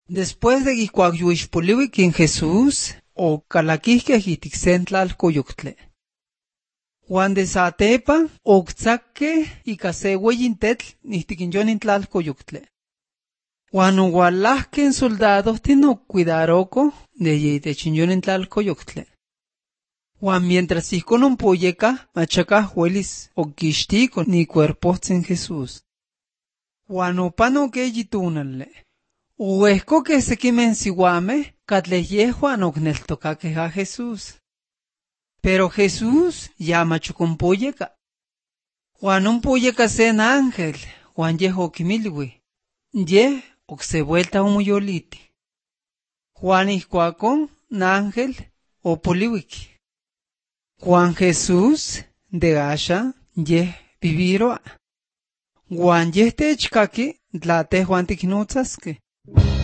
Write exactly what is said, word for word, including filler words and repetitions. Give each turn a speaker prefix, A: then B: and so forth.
A: Después de ikuak yuixpoliwik in Jesús, o kalakihkeh itik sen tlalkoyoktle. Juan de satepa, oktsakkeh ika se weyin tetl ihtik in yon in tlalkoyoktle. Juan owalahken soldadohtin okcuidaroko de yitech in yon in tlalkoyoktle. Juan mientras ihkon ompoyeka, machakah welis okixtiko ni cuerpohtsin Jesús. Juan opanok eyi tunale. Uehkokeh sekimen siuameh katleh yehuan okneltokakeh a Jesús. Pero Jesús ya mach okonpoyeka. Juan ompoyeka sen ángel, Juan yeh okimilui. Yeh okse vuelta omoyoliti. Juan ihkuakon n ángel opoliwik. Juan Jesús de asha yeh viviroa. Juan yeh techkaki tla tehjuan tiknotzaskeh.